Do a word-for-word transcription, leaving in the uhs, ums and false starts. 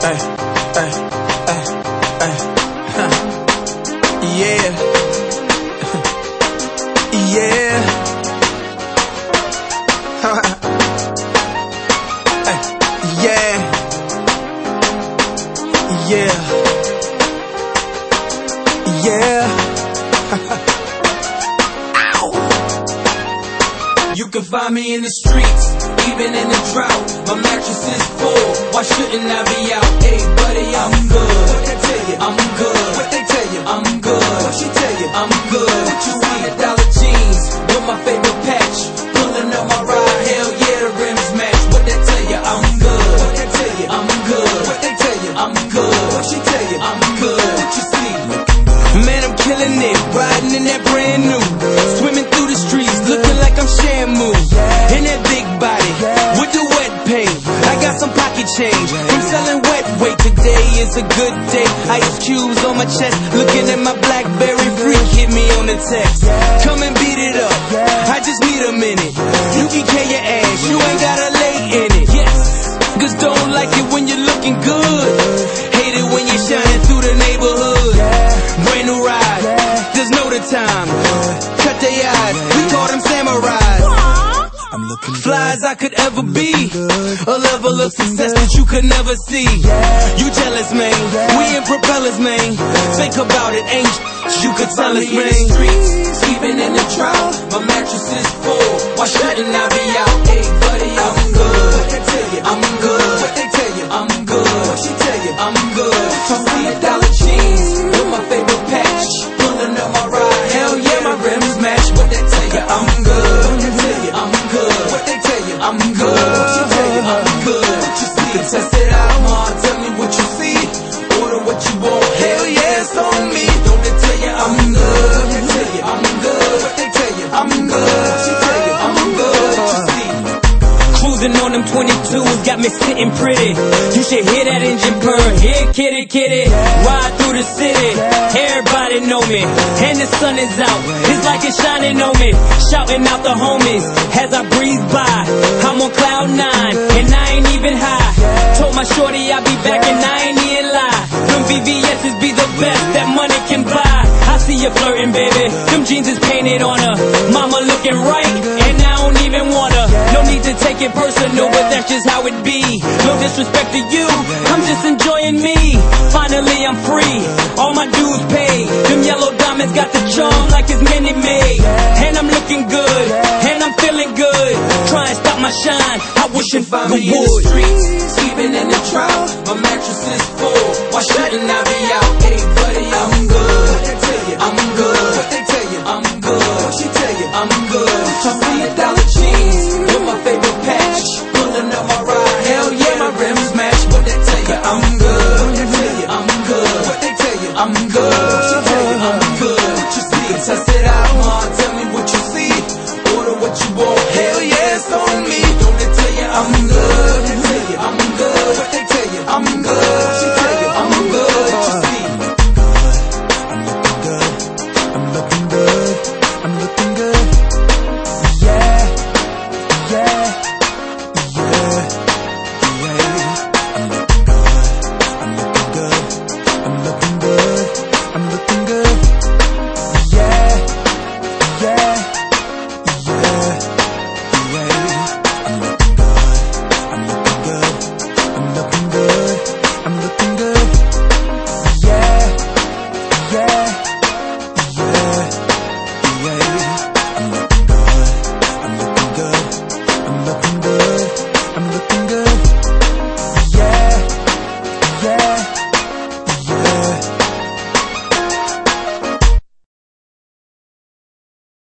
Ay, ay, ay, ay. Yeah. Yeah. Ay, yeah. Yeah. Yeah. You can find me in the streets, even in the drought. My mattress is full, why shouldn't I be out? Hey buddy, I'm good. What they tell you? I'm good. What they tell you? I'm good. What she tell you? I'm good. What you see? Dollar jeans with my favorite patch, pulling up my ride. Hell yeah, the rims match. What they tell you? I'm good. What they tell you? I'm good. What they tell you? I'm good. What she tell you? I'm good. What you see? Man, I'm killing it, riding in that brand new, swimming through the streets, looking like I'm Shamu. In that big body, with the wet paint, I got some pocket change from selling wet weight. Today is a good day, ice cubes on my chest, looking at my BlackBerry freak, hit me on the text. Come and beat it up, I just need a minute. You can carry your ass, you ain't gotta lay in it. Yes, cause don't like it when you're looking good, hate it when you're shining through the neighborhood. Brand new ride, there's no the time, cut their eyes, we call them samurais. I'm looking fly as I could ever be, a level of success that you could never see. You jealous, man, we in propellers, man. Think about it, ain't you could tell us, man. Streets, even in the drought, my mattress is full, why shouldn't I be out? Hey buddy, I'm good. What they tell you? I'm good. What they tell you? I'm good. What she tell you? I'm good. I see a dollar jeans with my favorite patch, pulling up my ride. Hell yeah, my rims match. What they tell you? I'm good. What they tell you? I'm good. What they tell you? I'm good. What she tell you? I'm good. What you see? Test it out, ma. Tell me what you see. Order what you want. Hell yeah, it's on me. Don't they tell you I'm good? What they tell you? I'm good. What they tell you? I'm good. What she tell you? I'm good. What you see? Cruising on them twenty-twos got me sitting pretty. You should hear that engine purr. Here, kitty, kitty. Ride through the city. Everybody know me. And the sun is out. It's like it's shining on me. Shouting out the homies as I breeze by. I'm on cloud nine and I ain't even high. Told my shorty I'll be back and I ain't even lie. Them V V S's be the best that money can buy. I see you flirting, baby. Them jeans is painted on her. Mama looking right and I don't even want her. No need to take it personal, but that's just how it be. No disrespect to you, I'm just enjoying me. Finally I'm free, all my dues paid. Them yellow diamonds got the charm like it's Minute Maid. And I'm looking good, and I'm feeling good. Try and stop my shine, I wish You it find would. me in the streets, even